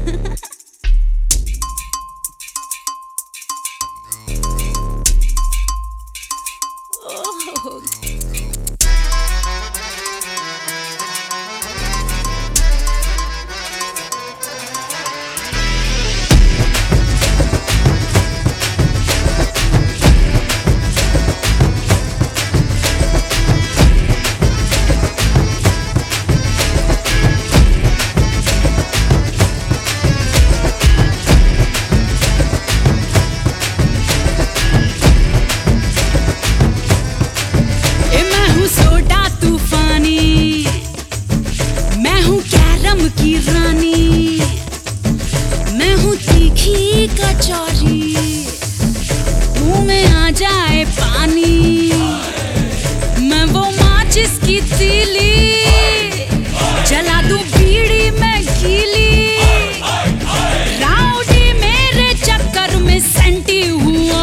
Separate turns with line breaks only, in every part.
की रानी, मैं हूँ तीखी कचौरी, मुँह में आ जाए पानी, मैं वो माचिस की तीली, जला दूं बीड़ी में गीली, राउडी मेरे चक्कर में सेंटी हुआ,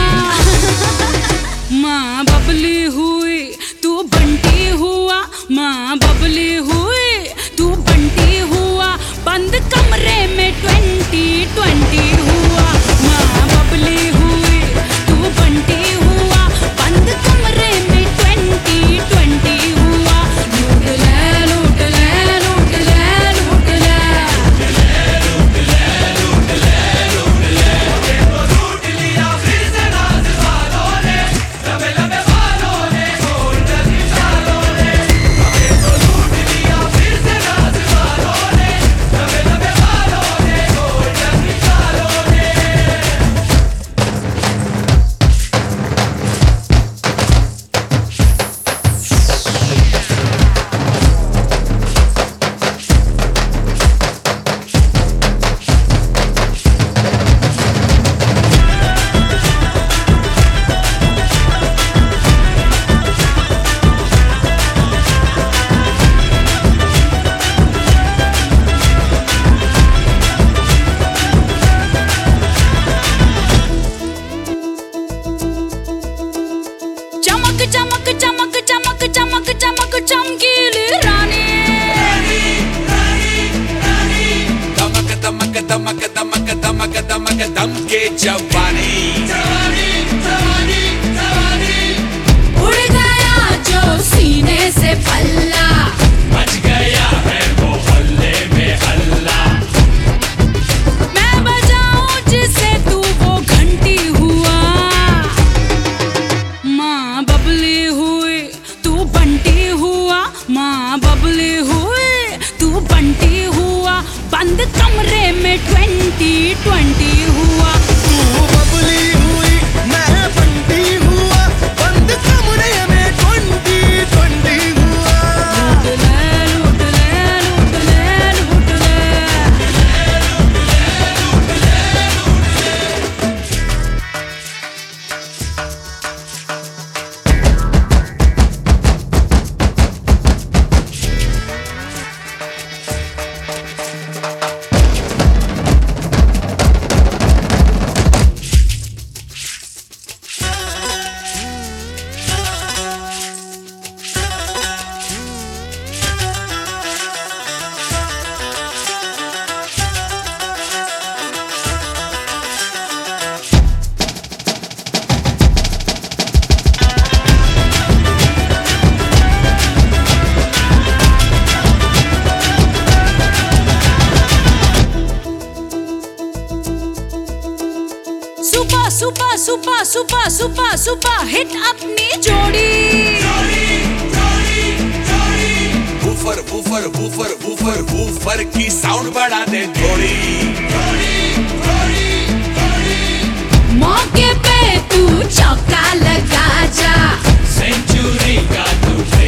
माँ बबली हुई तू बंटी हुआ, माँ बबली हुई तू बंटी हुआ, बंद कमरे में 2020 हुआ, माँ बबली हुई तू बंटी हुआ, बंद कमरे में 2020 हुआ, लूट ले लूट ले लूट ले लूट ले, लूट ले लूट ले लूट ले, लूट लिया फिर से नाज़ वालों ने, लबे लबे वालों ने, गोल्डन चालों ने, हमें तो लूट लिया फिर से नाज़ वालों ने, लबे लबे वालों ने, गोल्डन चालों ने। चमक चमक चमक चमक चमक चमकीली रानी,
दमक दमक दमक दमक दमक दमक दम के जवानी,
उड़ गया जो सीने से पल्ला,
मच गया है वो हल्ले में हल्ला,
मैं बजाऊं जिसे तू वो घंटी हुआ, माँ बबली हुई तू बंटी हुआ, माँ बबली हुई तू बंटी हुआ, बंद कमरे में 2020 हुआ,
तू बबली हुई मैं बंटी हुआ, बंद कमरे में 2020 हुआ,
लूट ले लूट ले लूट ले लूट ले, super super super super super super hit अपनी जोड़ी,
woofer woofer woofer woofer woofer की साउंड बढ़ा दे थोड़ी,
मौके पे तू चौका लगा जा,
सेंचुरी का तू